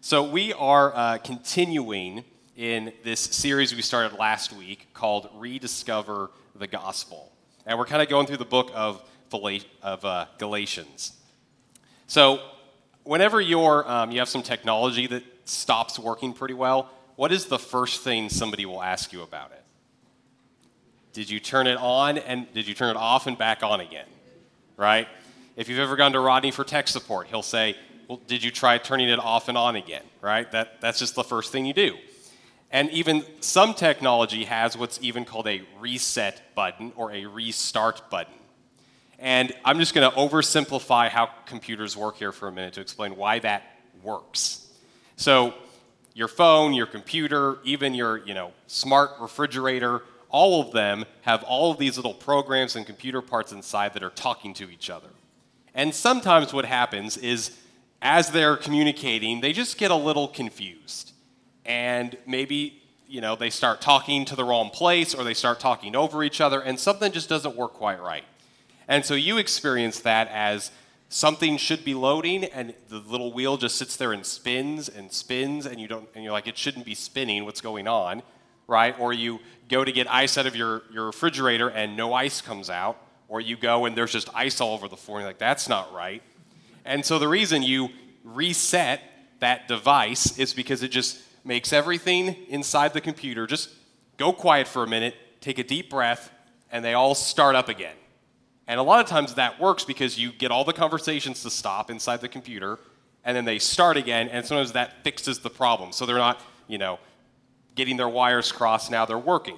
So we are continuing in this series we started last week called Rediscover the Gospel. And we're kind of going through the book of Galatians. So whenever you have some technology that stops working pretty well, what is the first thing somebody will ask you about it? Did you turn it on and did you turn it off and back on again? Right? If you've ever gone to Rodney for tech support, he'll say, well, did you try turning it off and on again? Right? That's just the first thing you do. And even some technology has what's even called a reset button or a restart button. And I'm just going to oversimplify how computers work here for a minute to explain why that works. So your phone, your computer, even your smart refrigerator, all of them have all of these little programs and computer parts inside that are talking to each other. And sometimes what happens is as they're communicating, they just get a little confused. And maybe, they start talking to the wrong place or they start talking over each other and something just doesn't work quite right. And so you experience that as something should be loading and the little wheel just sits there and spins and you're like, it shouldn't be spinning, what's going on, right? Or you go to get ice out of your refrigerator and no ice comes out, or you go and there's just ice all over the floor and you're like, that's not right. And so the reason you reset that device is because it just makes everything inside the computer just go quiet for a minute, take a deep breath, and they all start up again. And a lot of times that works because you get all the conversations to stop inside the computer, and then they start again, and sometimes that fixes the problem. So they're not, getting their wires crossed, now they're working.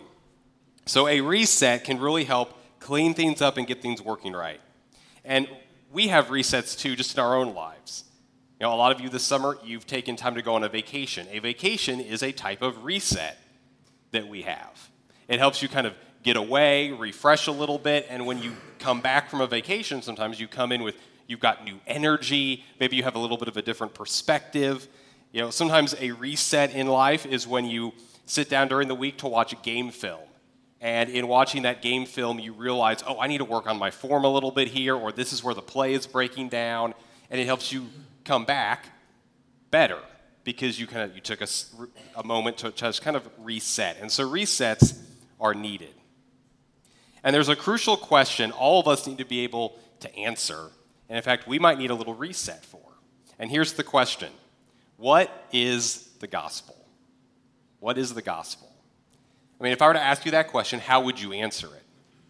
So a reset can really help clean things up and get things working right. And we have resets too, just in our own lives. A lot of you this summer, you've taken time to go on a vacation. A vacation is a type of reset that we have. It helps you kind of get away, refresh a little bit, and when you come back from a vacation, sometimes you come in with, you've got new energy, maybe you have a little bit of a different perspective. Sometimes a reset in life is when you sit down during the week to watch a game film. And in watching that game film, you realize, I need to work on my form a little bit here, or this is where the play is breaking down, and it helps you come back better because you took a moment to just kind of reset. And so resets are needed. And there's a crucial question all of us need to be able to answer, and in fact, we might need a little reset for. And here's the question. What is the gospel? What is the gospel? If I were to ask you that question, how would you answer it?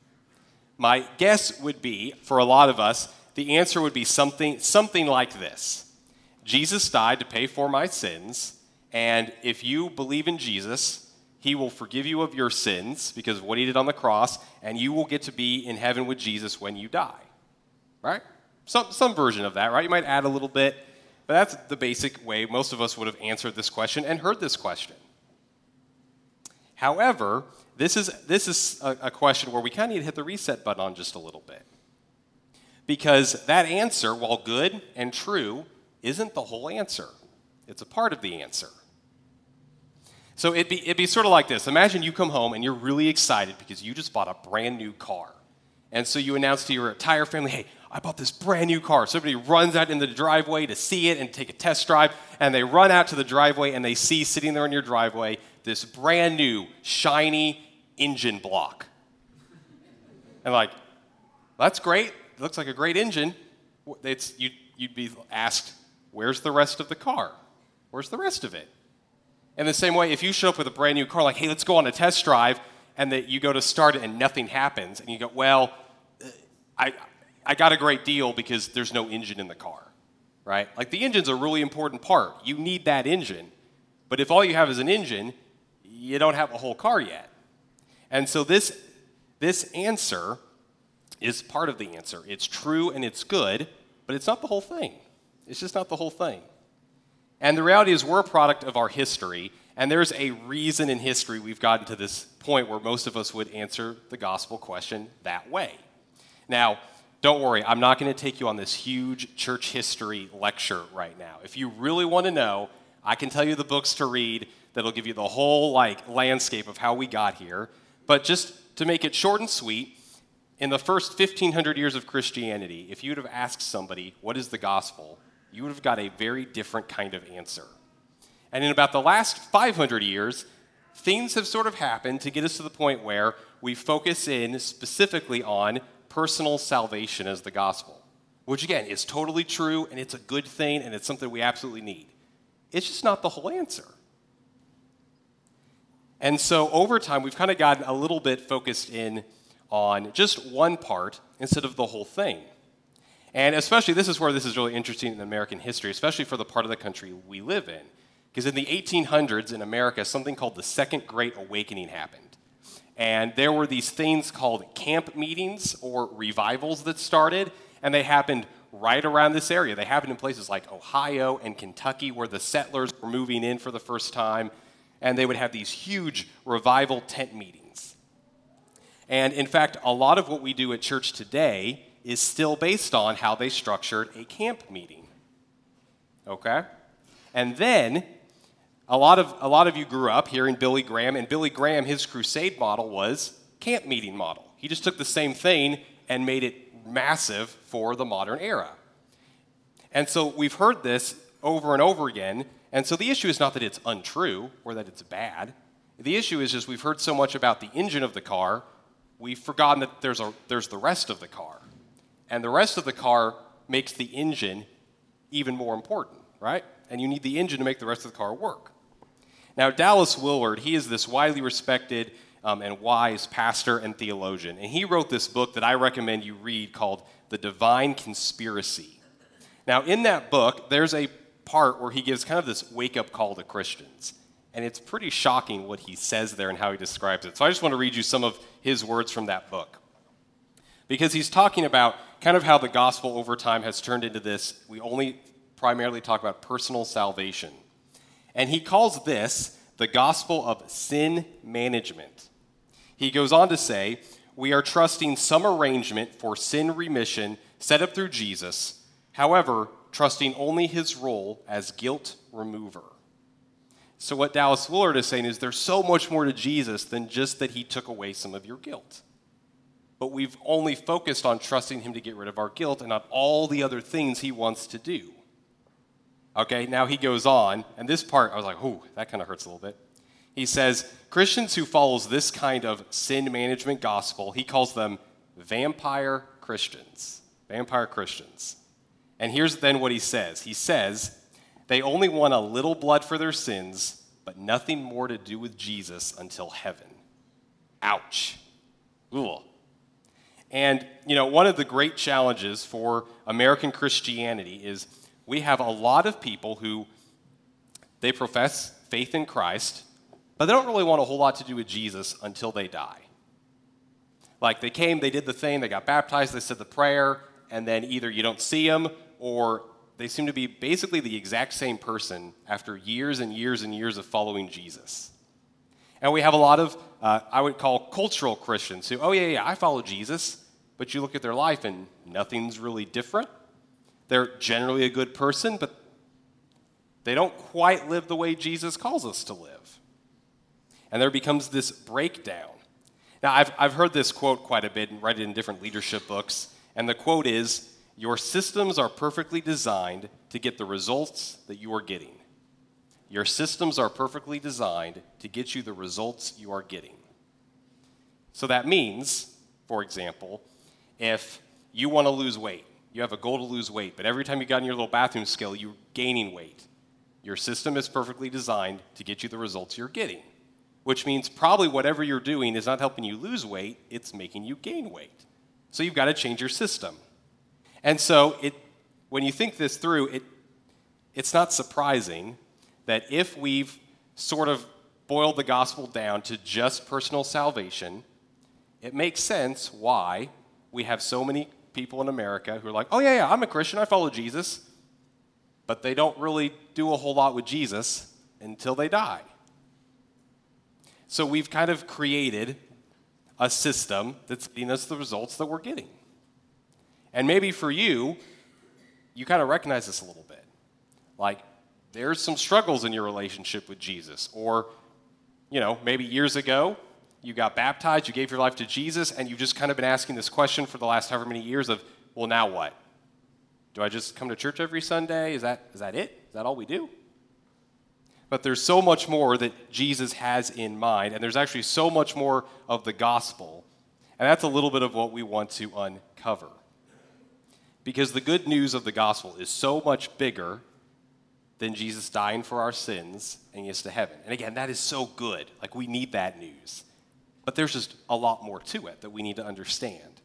My guess would be, for a lot of us, the answer would be something like this. Jesus died to pay for my sins, and if you believe in Jesus, he will forgive you of your sins because of what he did on the cross, and you will get to be in heaven with Jesus when you die. Right? Some version of that, right? You might add a little bit, but that's the basic way most of us would have answered this question and heard this question. However, this is a question where we kind of need to hit the reset button on just a little bit. Because that answer, while good and true, isn't the whole answer. It's a part of the answer. So it'd be sort of like this. Imagine you come home and you're really excited because you just bought a brand new car. And so you announce to your entire family, hey, I bought this brand new car. So everybody runs out in the driveway to see it and take a test drive. And they run out to the driveway and they see sitting there in your driveway this brand new, shiny engine block. And that's great. It looks like a great engine. You'd be asked, where's the rest of the car? Where's the rest of it? In the same way, if you show up with a brand new car, like, hey, let's go on a test drive, and that you go to start it and nothing happens, and you go, well, I got a great deal because there's no engine in the car, right? The engine's a really important part. You need that engine. But if all you have is an engine, you don't have a whole car yet. And so this answer is part of the answer. It's true and it's good, but it's not the whole thing. It's just not the whole thing. And the reality is we're a product of our history, and there's a reason in history we've gotten to this point where most of us would answer the gospel question that way. Now, don't worry, I'm not going to take you on this huge church history lecture right now. If you really want to know, I can tell you the books to read that'll give you the whole landscape of how we got here. But just to make it short and sweet, in the first 1,500 years of Christianity, if you would have asked somebody, what is the gospel, you would have got a very different kind of answer. And in about the last 500 years, things have sort of happened to get us to the point where we focus in specifically on personal salvation as the gospel, which again is totally true, and it's a good thing, and it's something we absolutely need. It's just not the whole answer. And so over time, we've kind of gotten a little bit focused in on just one part instead of the whole thing. And especially, this is where this is really interesting in American history, especially for the part of the country we live in. Because in the 1800s in America, something called the Second Great Awakening happened. And there were these things called camp meetings or revivals that started, and they happened right around this area. They happened in places like Ohio and Kentucky, where the settlers were moving in for the first time, and they would have these huge revival tent meetings. And in fact, a lot of what we do at church today is still based on how they structured a camp meeting. Okay? And then a lot of you grew up hearing Billy Graham, and Billy Graham, his crusade model was camp meeting model. He just took the same thing and made it massive for the modern era. And so we've heard this over and over again, and so the issue is not that it's untrue or that it's bad. The issue is just we've heard so much about the engine of the car, we've forgotten that there's the rest of the car. And the rest of the car makes the engine even more important, right? And you need the engine to make the rest of the car work. Now, Dallas Willard, he is this widely respected and wise pastor and theologian. And he wrote this book that I recommend you read called The Divine Conspiracy. Now, in that book, there's a part where he gives kind of this wake-up call to Christians. And it's pretty shocking what he says there and how he describes it. So I just want to read you some of his words from that book. Because he's talking about kind of how the gospel over time has turned into this, we only primarily talk about personal salvation. And he calls this the gospel of sin management. He goes on to say, we are trusting some arrangement for sin remission set up through Jesus, however, trusting only his role as guilt remover. So what Dallas Willard is saying is there's so much more to Jesus than just that he took away some of your guilt. But we've only focused on trusting him to get rid of our guilt and not all the other things he wants to do. Okay, now he goes on, and this part, I was like, ooh, that kind of hurts a little bit. He says, Christians who follows this kind of sin management gospel, he calls them vampire Christians. Vampire Christians. And here's then what he says. He says, they only want a little blood for their sins, but nothing more to do with Jesus until heaven. Ouch. Ooh. And, one of the great challenges for American Christianity is we have a lot of people who, they profess faith in Christ, but they don't really want a whole lot to do with Jesus until they die. Like they came, they did the thing, they got baptized, they said the prayer, and then either you don't see them or they seem to be basically the exact same person after years and years and years of following Jesus. And we have a lot of, I would call cultural Christians who, I follow Jesus, but you look at their life and nothing's really different. They're generally a good person, but they don't quite live the way Jesus calls us to live. And there becomes this breakdown. Now, I've heard this quote quite a bit and read it in different leadership books, and the quote is, your systems are perfectly designed to get the results that you are getting. Your systems are perfectly designed to get you the results you are getting. So that means, for example, if you want to lose weight, you have a goal to lose weight, but every time you got in your little bathroom scale, you're gaining weight. Your system is perfectly designed to get you the results you're getting, which means probably whatever you're doing is not helping you lose weight, it's making you gain weight. So you've got to change your system. And so when you think this through, it's not surprising that if we've sort of boiled the gospel down to just personal salvation, it makes sense why we have so many people in America who are like, I'm a Christian, I follow Jesus, but they don't really do a whole lot with Jesus until they die. So we've kind of created a system that's getting us the results that we're getting. And maybe for you, you kind of recognize this a little bit. Like, there's some struggles in your relationship with Jesus. Or, maybe years ago, you got baptized, you gave your life to Jesus, and you've just kind of been asking this question for the last however many years of, well, now what? Do I just come to church every Sunday? Is that it? Is that all we do? But there's so much more that Jesus has in mind, and there's actually so much more of the gospel. And that's a little bit of what we want to uncover. Because the good news of the gospel is so much bigger than Jesus dying for our sins and getting us to heaven. And again, that is so good. Like, we need that news. But there's just a lot more to it that we need to understand.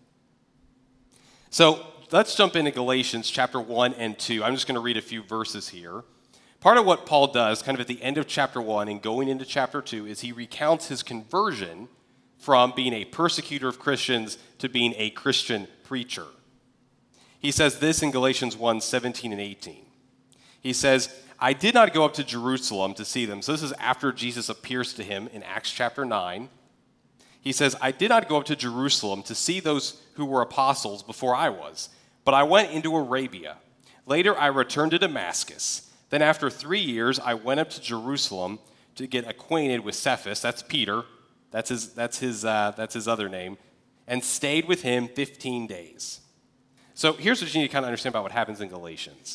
So let's jump into Galatians chapter 1 and 2. I'm just going to read a few verses here. Part of what Paul does, kind of at the end of chapter 1 and going into chapter 2, is he recounts his conversion from being a persecutor of Christians to being a Christian preacher. He says this in Galatians 1, 17 and 18. He says, I did not go up to Jerusalem to see them. So this is after Jesus appears to him in Acts chapter 9. He says, I did not go up to Jerusalem to see those who were apostles before I was, but I went into Arabia. Later I returned to Damascus. Then after 3 years, I went up to Jerusalem to get acquainted with Cephas, that's Peter, that's his other name, and stayed with him 15 days. So here's what you need to kind of understand about what happens in Galatians.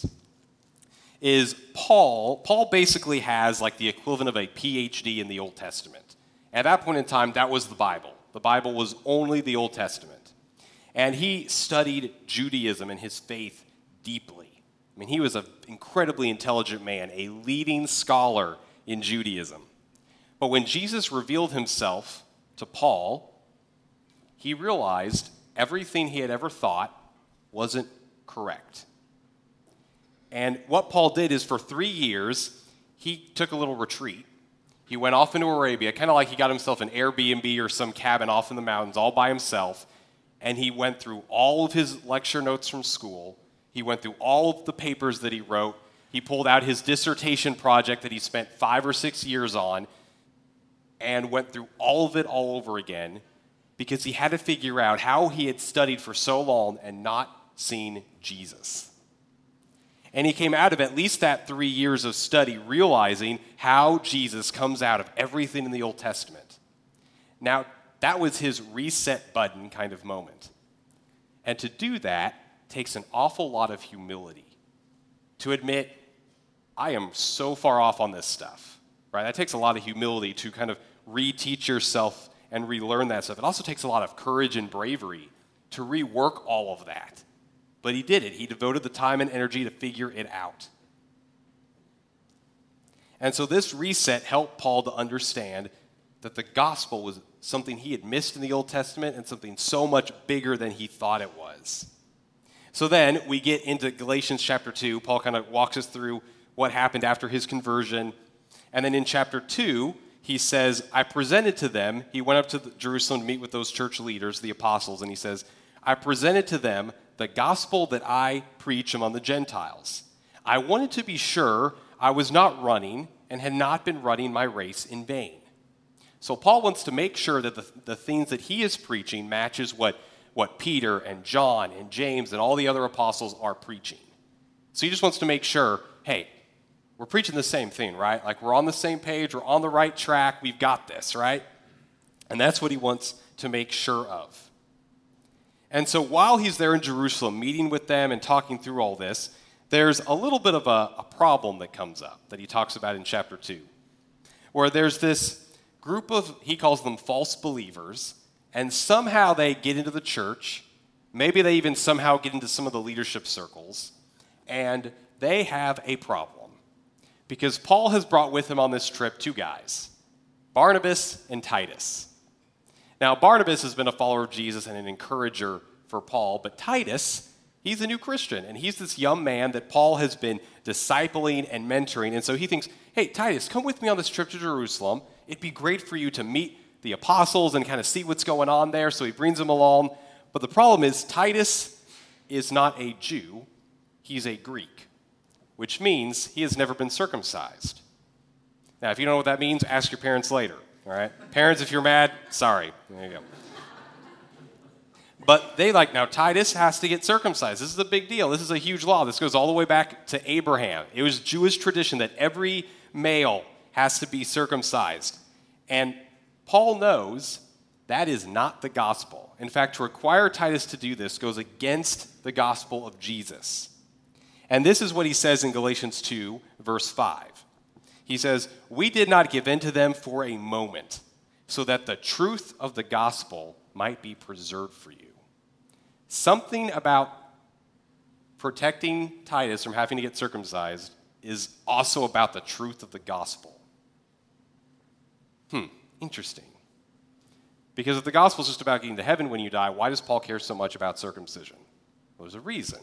Is Paul basically has like the equivalent of a PhD in the Old Testament. At that point in time, that was the Bible. The Bible was only the Old Testament. And he studied Judaism and his faith deeply. I mean, he was an incredibly intelligent man, a leading scholar in Judaism. But when Jesus revealed himself to Paul, he realized everything he had ever thought wasn't correct. And what Paul did is for 3 years, he took a little retreat. He went off into Arabia, kind of like he got himself an Airbnb or some cabin off in the mountains all by himself, and he went through all of his lecture notes from school. He went through all of the papers that he wrote. He pulled out his dissertation project that he spent 5 or 6 years on and went through all of it all over again because he had to figure out how he had studied for so long and not seen Jesus. And he came out of at least that 3 years of study realizing how Jesus comes out of everything in the Old Testament. Now, that was his reset button kind of moment. And to do that takes an awful lot of humility. To admit, I am so far off on this stuff, right? That takes a lot of humility to kind of reteach yourself and relearn that stuff. It also takes a lot of courage and bravery to rework all of that. But he did it. He devoted the time and energy to figure it out. And so this reset helped Paul to understand that the gospel was something he had missed in the Old Testament and something so much bigger than he thought it was. So then we get into Galatians chapter 2. Paul kind of walks us through what happened after his conversion. And then in chapter 2, he says, I presented to them, he went up to Jerusalem to meet with those church leaders, the apostles, and he says, I presented to them the gospel that I preach among the Gentiles. I wanted to be sure I was not running and had not been running my race in vain. So Paul wants to make sure that the things that he is preaching matches what Peter and John and James and all the other apostles are preaching. So he just wants to make sure, hey, we're preaching the same thing, right? Like we're on the same page, we're on the right track, we've got this, right? And that's what he wants to make sure of. And so while he's there in Jerusalem meeting with them and talking through all this, there's a little bit of a problem that comes up that he talks about in chapter 2, where there's this group of, he calls them false believers, and somehow they get into the church, maybe they even somehow get into some of the leadership circles, and they have a problem. Because Paul has brought with him on this trip 2 guys, Barnabas and Titus. Now, Barnabas has been a follower of Jesus and an encourager for Paul, but Titus, he's a new Christian, and he's this young man that Paul has been discipling and mentoring, and so he thinks, hey, Titus, come with me on this trip to Jerusalem. It'd be great for you to meet the apostles and kind of see what's going on there, so he brings him along. But the problem is Titus is not a Jew, he's a Greek, which means he has never been circumcised. Now, if you don't know what that means, ask your parents later, all right? Parents, if you're mad, sorry. There you go. But now Titus has to get circumcised. This is a big deal. This is a huge law. This goes all the way back to Abraham. It was Jewish tradition that every male has to be circumcised. And Paul knows that is not the gospel. In fact, to require Titus to do this goes against the gospel of Jesus. And this is what he says in Galatians 2, verse 5. He says, "We did not give in to them for a moment, so that the truth of the gospel might be preserved for you." Something about protecting Titus from having to get circumcised is also about the truth of the gospel. Interesting. Because if the gospel is just about getting to heaven when you die, why does Paul care so much about circumcision? Well, there's a reason.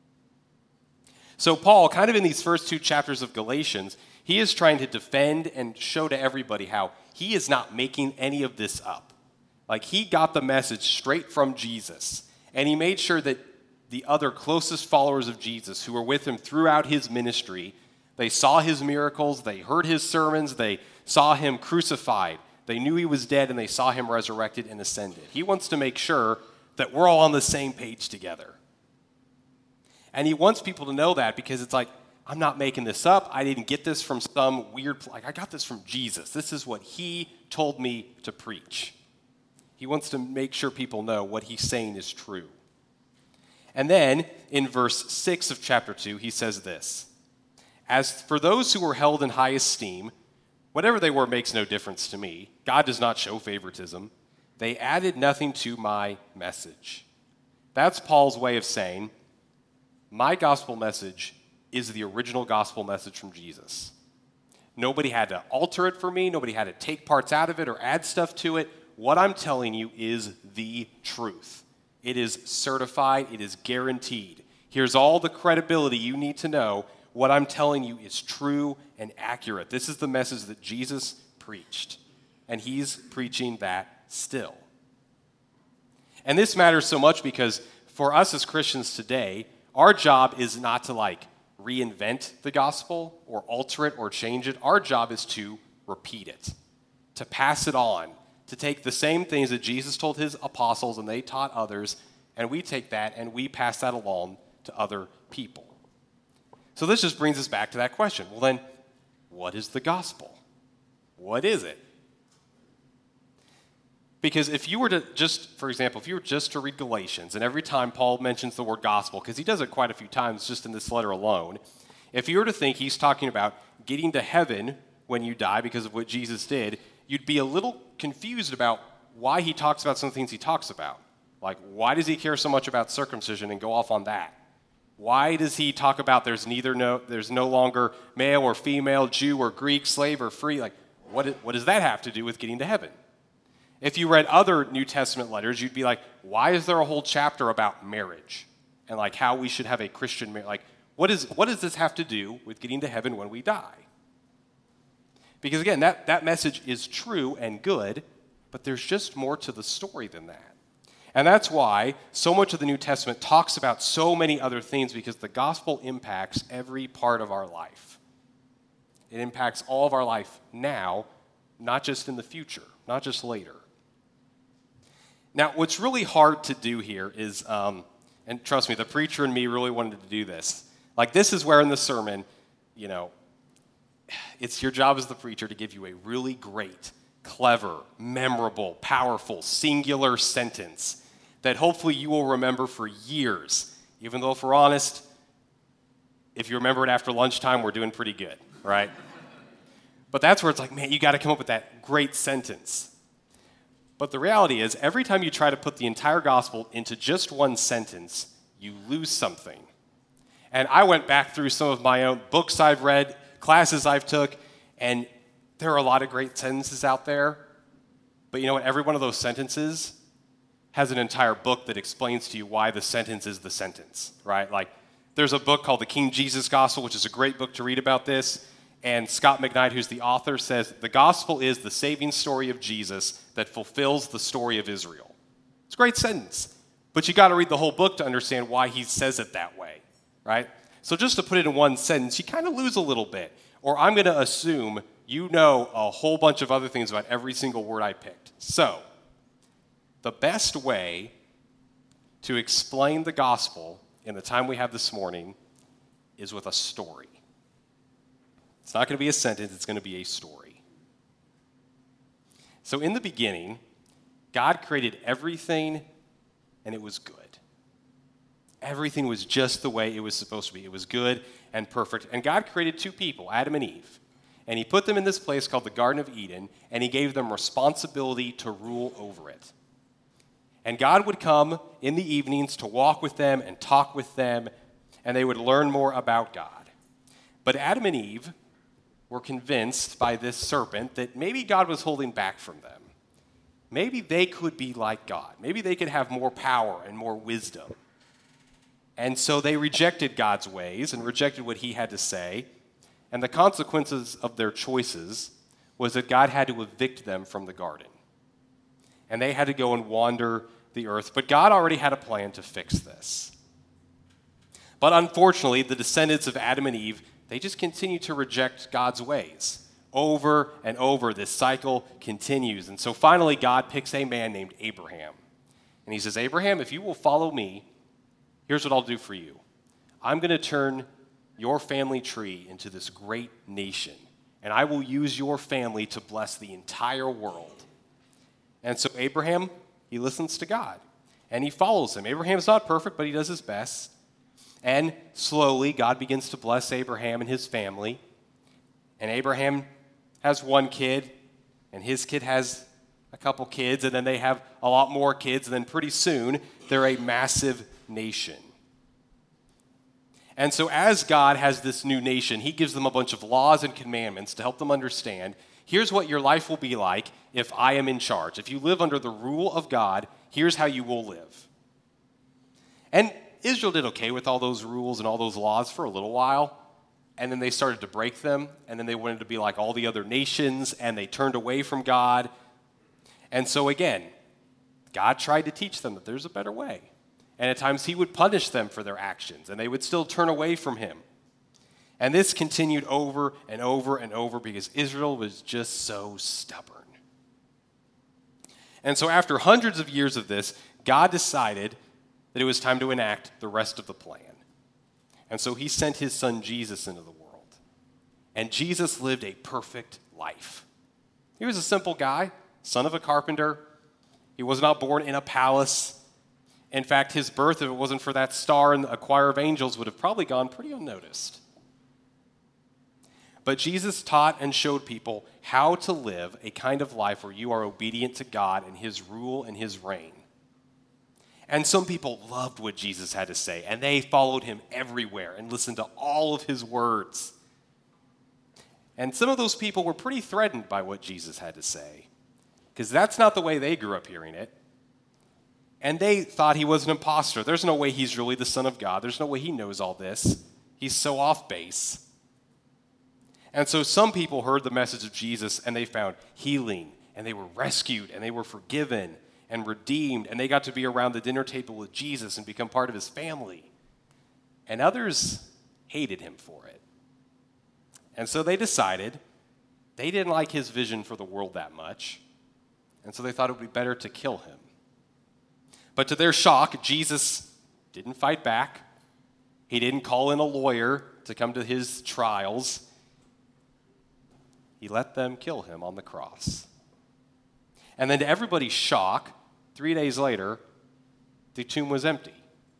So Paul, kind of in these first 2 chapters of Galatians, he is trying to defend and show to everybody how he is not making any of this up. Like, he got the message straight from Jesus, and he made sure that the other closest followers of Jesus who were with him throughout his ministry, they saw his miracles, they heard his sermons, they saw him crucified, they knew he was dead, and they saw him resurrected and ascended. He wants to make sure that we're all on the same page together. And he wants people to know that, because it's like, I'm not making this up. I didn't get this from some weird, I got this from Jesus. This is what he told me to preach. He wants to make sure people know what he's saying is true. And then in verse 6 of chapter 2, he says this: "As for those who were held in high esteem, whatever they were makes no difference to me. God does not show favoritism. They added nothing to my message." That's Paul's way of saying, my gospel message is the original gospel message from Jesus. Nobody had to alter it for me. Nobody had to take parts out of it or add stuff to it. What I'm telling you is the truth. It is certified. It is guaranteed. Here's all the credibility you need to know. What I'm telling you is true and accurate. This is the message that Jesus preached, and he's preaching that still. And this matters so much because for us as Christians today, our job is not to reinvent the gospel or alter it or change it. Our job is to repeat it, to pass it on, to take the same things that Jesus told his apostles and they taught others, and we take that and we pass that along to other people. So this just brings us back to that question. Well then, what is the gospel? What is it? Because if you were to just, for example, if you were just to read Galatians, and every time Paul mentions the word gospel, because he does it quite a few times just in this letter alone, if you were to think he's talking about getting to heaven when you die because of what Jesus did, you'd be a little confused about why he talks about some things he talks about. Like, why does he care so much about circumcision and go off on that? Why does he talk about there's no longer male or female, Jew or Greek, slave or free? Like, what does that have to do with getting to heaven? If you read other New Testament letters, you'd be like, why is there a whole chapter about marriage and how we should have a Christian marriage? What does this have to do with getting to heaven when we die? Because again, that message is true and good, but there's just more to the story than that. And that's why so much of the New Testament talks about so many other things, because the gospel impacts every part of our life. It impacts all of our life now, not just in the future, not just later. Now, what's really hard to do here is, and trust me, the preacher and me really wanted to do this. This is where in the sermon, it's your job as the preacher to give you a really great, clever, memorable, powerful, singular sentence that hopefully you will remember for years. Even though, if we're honest, if you remember it after lunchtime, we're doing pretty good, right? But that's where it's man, you got to come up with that great sentence. But the reality is, every time you try to put the entire gospel into just one sentence, you lose something. And I went back through some of my own books I've read, classes I've took, and there are a lot of great sentences out there. But you know what? Every one of those sentences has an entire book that explains to you why the sentence is the sentence, right? There's a book called The King Jesus Gospel, which is a great book to read about this. And Scott McKnight, who's the author, says, the gospel is the saving story of Jesus that fulfills the story of Israel. It's a great sentence, but you got to read the whole book to understand why he says it that way, right? So just to put it in one sentence, you kind of lose a little bit. Or I'm going to assume you know a whole bunch of other things about every single word I picked. So the best way to explain the gospel in the time we have this morning is with a story. It's not going to be a sentence, it's going to be a story. So in the beginning, God created everything, and it was good. Everything was just the way it was supposed to be. It was good and perfect. And God created two people, Adam and Eve. and he put them in this place called the Garden of Eden, and he gave them responsibility to rule over it. And God would come in the evenings to walk with them and talk with them, and they would learn more about God. But Adam and Eve were convinced by this serpent that maybe God was holding back from them. Maybe they could be like God. Maybe they could have more power and more wisdom. And so they rejected God's ways and rejected what he had to say. And the consequences of their choices was that God had to evict them from the garden. And they had to go and wander the earth. But God already had a plan to fix this. But unfortunately, the descendants of Adam and Eve, they just continue to reject God's ways. Over and over, this cycle continues. And so finally, God picks a man named Abraham. And he says, Abraham, if you will follow me, here's what I'll do for you. I'm going to turn your family tree into this great nation, and I will use your family to bless the entire world. And so Abraham, he listens to God, and he follows him. Abraham's not perfect, but he does his best. And slowly, God begins to bless Abraham and his family. And Abraham has one kid, and his kid has a couple kids, and then they have a lot more kids, and then pretty soon, they're a massive nation. And so as God has this new nation, he gives them a bunch of laws and commandments to help them understand, here's what your life will be like if I am in charge. If you live under the rule of God, here's how you will live. And Israel did okay with all those rules and all those laws for a little while, and then they started to break them, and then they wanted to be like all the other nations, and they turned away from God. And so again, God tried to teach them that there's a better way. And at times he would punish them for their actions, and they would still turn away from him. And this continued over and over and over because Israel was just so stubborn. And so after hundreds of years of this, God decided that it was time to enact the rest of the plan. And so he sent his son Jesus into the world. And Jesus lived a perfect life. He was a simple guy, son of a carpenter. He was not born in a palace. In fact, his birth, if it wasn't for that star and a choir of angels, would have probably gone pretty unnoticed. But Jesus taught and showed people how to live a kind of life where you are obedient to God and his rule and his reign. And some people loved what Jesus had to say, and they followed him everywhere and listened to all of his words. And some of those people were pretty threatened by what Jesus had to say, because that's not the way they grew up hearing it. And they thought he was an imposter. There's no way he's really the Son of God. There's no way he knows all this. He's so off base. And so some people heard the message of Jesus, and they found healing, and they were rescued, and they were forgiven and redeemed, and they got to be around the dinner table with Jesus and become part of his family. And others hated him for it. And so they decided they didn't like his vision for the world that much, and so they thought it would be better to kill him. But to their shock, Jesus didn't fight back. He didn't call in a lawyer to come to his trials. He let them kill him on the cross. And then to everybody's shock, 3 days later, the tomb was empty.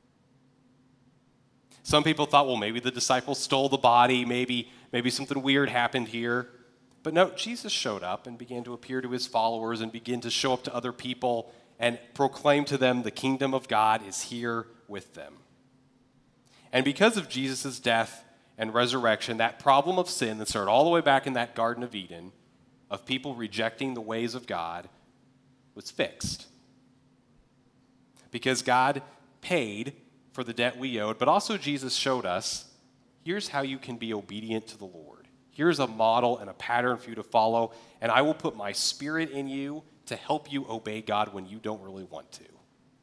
Some people thought, well, maybe the disciples stole the body, maybe something weird happened here. But no, Jesus showed up and began to appear to his followers and begin to show up to other people and proclaim to them the kingdom of God is here with them. And because of Jesus' death and resurrection, that problem of sin that started all the way back in that Garden of Eden, of people rejecting the ways of God, was fixed. Because God paid for the debt we owed, but also Jesus showed us, here's how you can be obedient to the Lord. Here's a model and a pattern for you to follow, and I will put my spirit in you to help you obey God when you don't really want to.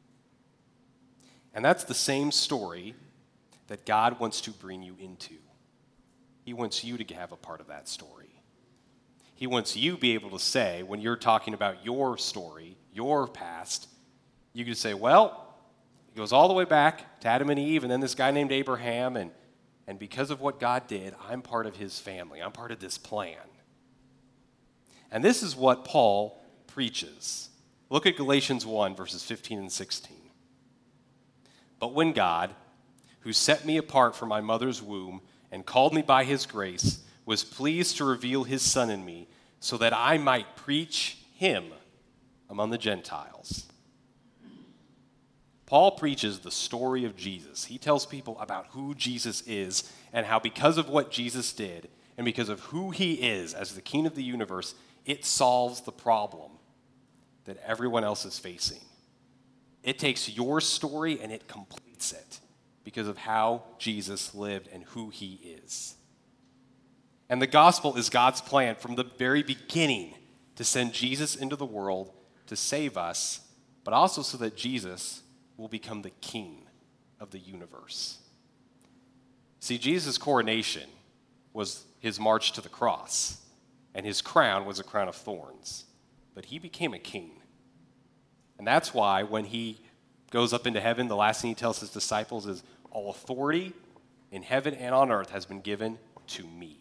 And that's the same story that God wants to bring you into. He wants you to have a part of that story. He wants you to be able to say, when you're talking about your story, your past, you can say, well, it goes all the way back to Adam and Eve and then this guy named Abraham, and because of what God did, I'm part of his family. I'm part of this plan. And this is what Paul preaches. Look at Galatians 1, verses 15 and 16. But when God, who set me apart from my mother's womb and called me by his grace, was pleased to reveal his Son in me so that I might preach him among the Gentiles. Paul preaches the story of Jesus. He tells people about who Jesus is and how because of what Jesus did and because of who he is as the King of the universe, it solves the problem that everyone else is facing. It takes your story and it completes it because of how Jesus lived and who he is. And the gospel is God's plan from the very beginning to send Jesus into the world to save us, but also so that Jesus will become the king of the universe. See, Jesus' coronation was his march to the cross, and his crown was a crown of thorns, but he became a king. And that's why when he goes up into heaven, the last thing he tells his disciples is, all authority in heaven and on earth has been given to me.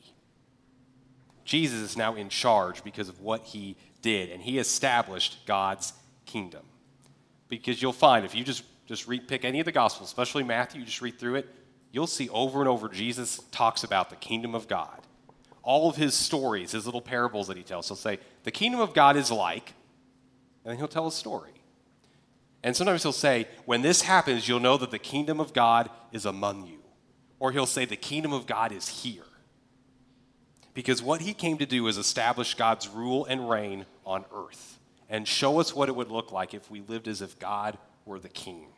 Jesus is now in charge because of what he did, and he established God's kingdom. Because you'll find, if you just pick any of the Gospels, especially Matthew, you just read through it, you'll see over and over Jesus talks about the kingdom of God. All of his stories, his little parables that he tells, he'll say, the kingdom of God is like, and then he'll tell a story. And sometimes he'll say, when this happens, you'll know that the kingdom of God is among you. Or he'll say, the kingdom of God is here. Because what he came to do is establish God's rule and reign on earth and show us what it would look like if we lived as if God were the king.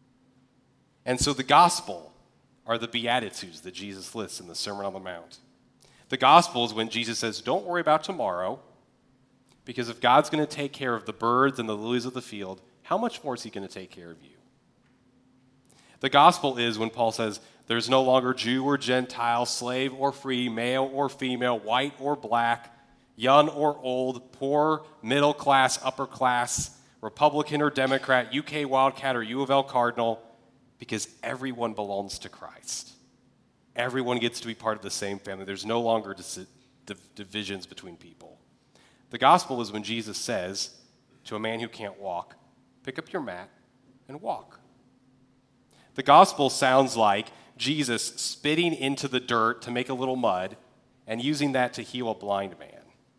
And so the gospel are the Beatitudes that Jesus lists in the Sermon on the Mount. The gospel is when Jesus says, don't worry about tomorrow, because if God's going to take care of the birds and the lilies of the field, how much more is he going to take care of you? The gospel is when Paul says, there's no longer Jew or Gentile, slave or free, male or female, white or black, young or old, poor, middle class, upper class, Republican or Democrat, UK Wildcat or U of L Cardinal, because everyone belongs to Christ. Everyone gets to be part of the same family. There's no longer divisions between people. The gospel is when Jesus says to a man who can't walk, pick up your mat and walk. The gospel sounds like Jesus spitting into the dirt to make a little mud and using that to heal a blind man.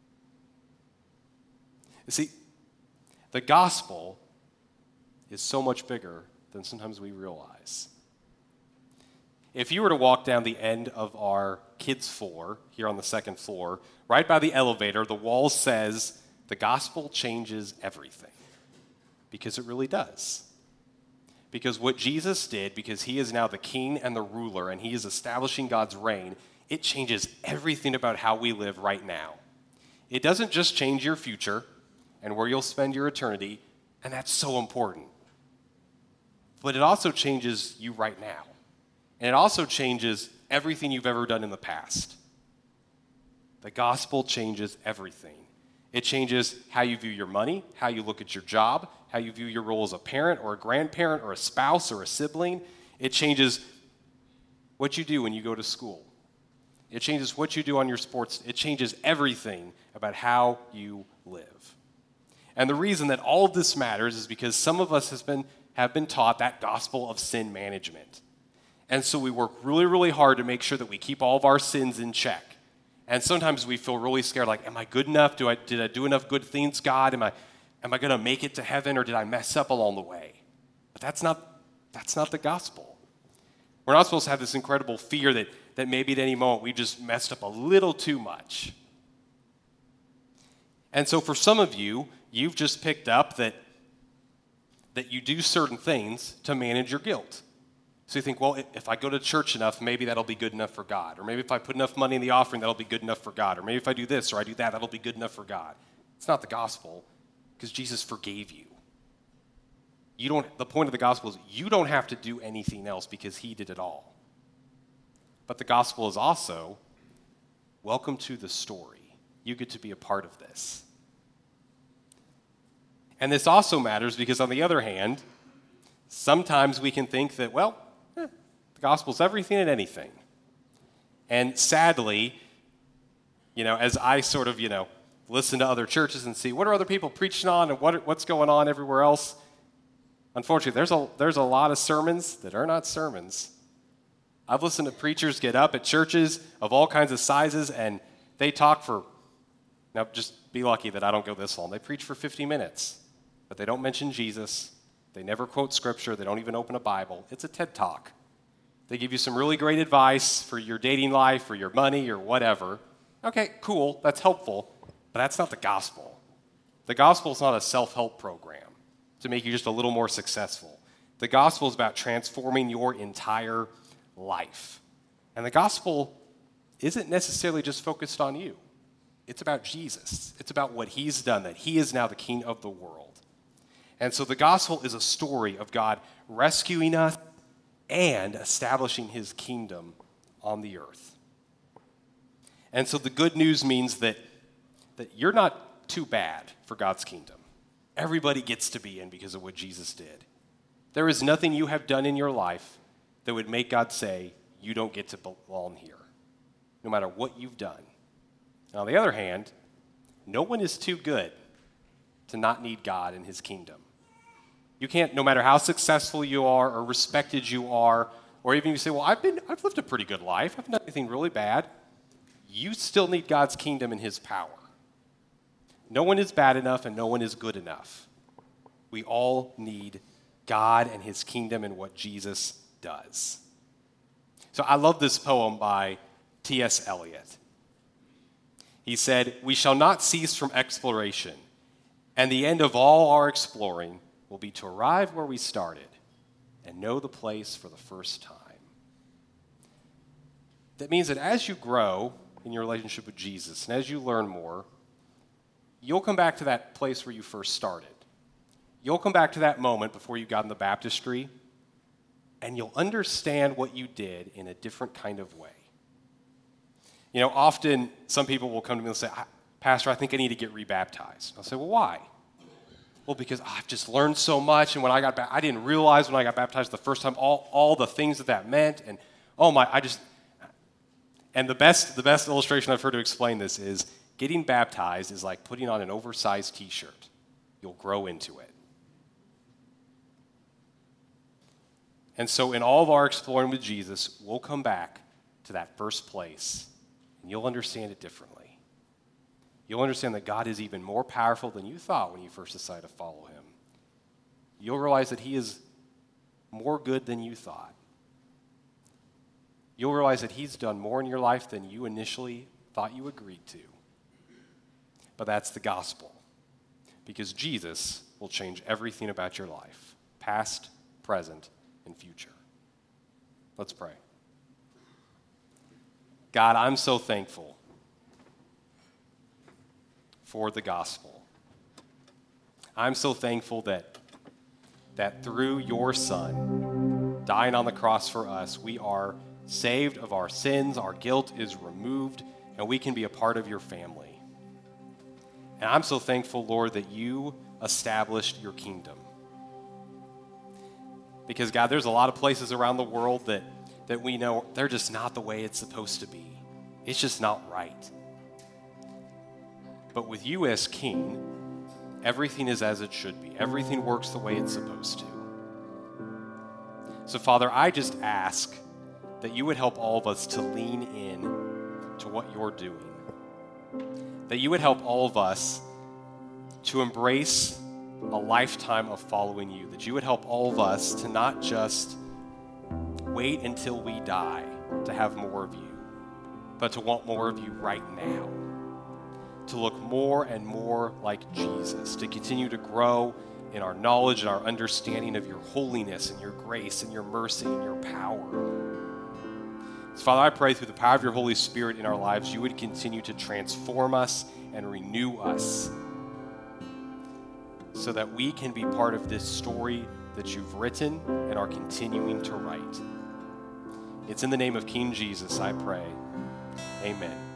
You see, the gospel is so much bigger than sometimes we realize. If you were to walk down the end of our kids' floor, here on the second floor, right by the elevator, the wall says, the gospel changes everything. Because it really does. Because what Jesus did, because he is now the king and the ruler, and he is establishing God's reign, it changes everything about how we live right now. It doesn't just change your future and where you'll spend your eternity, and that's so important. But it also changes you right now. And it also changes everything you've ever done in the past. The gospel changes everything. It changes how you view your money, how you look at your job, how you view your role as a parent or a grandparent or a spouse or a sibling. It changes what you do when you go to school. It changes what you do on your sports. It changes everything about how you live. And the reason that all of this matters is because some of us have been taught that gospel of sin management. And so we work really, really hard to make sure that we keep all of our sins in check. And sometimes we feel really scared, like, am I good enough? Did I do enough good things, God? Am I going to make it to heaven, or did I mess up along the way? But that's not the gospel. We're not supposed to have this incredible fear that maybe at any moment we just messed up a little too much. And so for some of you, you've just picked up that you do certain things to manage your guilt. So you think, well, if I go to church enough, maybe that'll be good enough for God. Or maybe if I put enough money in the offering, that'll be good enough for God. Or maybe if I do this or I do that, that'll be good enough for God. It's not the gospel, because Jesus forgave you. The point of the gospel is you don't have to do anything else because he did it all. But the gospel is also, welcome to the story. You get to be a part of this. And this also matters because, on the other hand, sometimes we can think that, well, the gospel's everything and anything. And sadly, as I sort of, listen to other churches and see what are other people preaching on and what's going on everywhere else, unfortunately, there's a lot of sermons that are not sermons. I've listened to preachers get up at churches of all kinds of sizes, and they talk for, now just be lucky that I don't go this long. They preach for 50 minutes, but they don't mention Jesus. They never quote scripture. They don't even open a Bible. It's a TED Talk. They give you some really great advice for your dating life or your money or whatever. Okay, cool, that's helpful, but that's not the gospel. The gospel is not a self-help program to make you just a little more successful. The gospel is about transforming your entire life. And the gospel isn't necessarily just focused on you. It's about Jesus. It's about what he's done, that he is now the king of the world. And so the gospel is a story of God rescuing us and establishing his kingdom on the earth. And so the good news means that you're not too bad for God's kingdom. Everybody gets to be in because of what Jesus did. There is nothing you have done in your life that would make God say, you don't get to belong here, no matter what you've done. And on the other hand, no one is too good to not need God and his kingdom. You can't, no matter how successful you are or respected you are, or even you say, well, I've lived a pretty good life. I haven't done anything really bad. You still need God's kingdom and his power. No one is bad enough and no one is good enough. We all need God and his kingdom and what Jesus does. So I love this poem by T.S. Eliot. He said, "We shall not cease from exploration, and the end of all our exploring will be to arrive where we started and know the place for the first time." That means that as you grow in your relationship with Jesus and as you learn more, you'll come back to that place where you first started. You'll come back to that moment before you got in the baptistry, and you'll understand what you did in a different kind of way. You know, often some people will come to me and say, "Pastor, I think I need to get rebaptized." I'll say, "Well, why?" "Well, because I've just learned so much, and when I got I didn't realize when I got baptized the first time all the things that meant, and and the best illustration I've heard to explain this is getting baptized is like putting on an oversized t-shirt. You'll grow into it. And so in all of our exploring with Jesus, we'll come back to that first place, and you'll understand it differently. You'll understand that God is even more powerful than you thought when you first decided to follow him. You'll realize that he is more good than you thought. You'll realize that he's done more in your life than you initially thought you agreed to. But that's the gospel, because Jesus will change everything about your life, past, present, and future. Let's pray. God, I'm so thankful for the gospel. I'm so thankful that through your Son dying on the cross for us, we are saved of our sins, our guilt is removed, and we can be a part of your family. And I'm so thankful, Lord, that you established your kingdom. Because, God, there's a lot of places around the world that we know they're just not the way it's supposed to be. It's just not right. But with you as king, everything is as it should be. Everything works the way it's supposed to. So, Father, I just ask that you would help all of us to lean in to what you're doing. That you would help all of us to embrace a lifetime of following you. That you would help all of us to not just wait until we die to have more of you, but to want more of you right now. To look more and more like Jesus, to continue to grow in our knowledge and our understanding of your holiness and your grace and your mercy and your power. So, Father, I pray through the power of your Holy Spirit in our lives, you would continue to transform us and renew us so that we can be part of this story that you've written and are continuing to write. It's in the name of King Jesus I pray. Amen.